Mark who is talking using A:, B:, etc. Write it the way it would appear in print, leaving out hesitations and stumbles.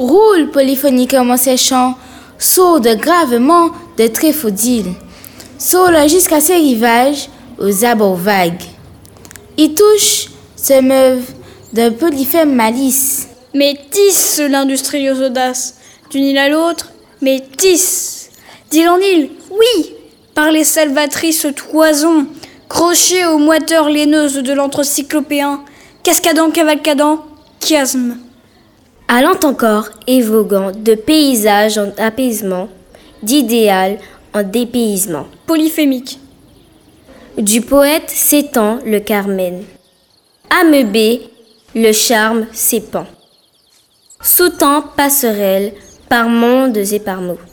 A: roule polyphoniquement ses chants, sourde gravement de tréfaudiles, saule jusqu'à ses rivages aux abords vagues. Il touche, se meuvent d'un polyphème malice.
B: Métisse l'industrieuse audace, d'une île à l'autre, métisse. D'île en île, oui, par les salvatrices toisons, crochées aux moiteurs laineuses de l'entre-cyclopéen, cascadant, cavalcadant, chiasme.
C: Allant encore et voguant de paysage en apaisement, d'idéal en dépaysement.
B: Polyphémique.
C: Du poète s'étend le Carmen. Ameubé, le charme s'épand. Sous-temps passerelle, par mondes et par mots.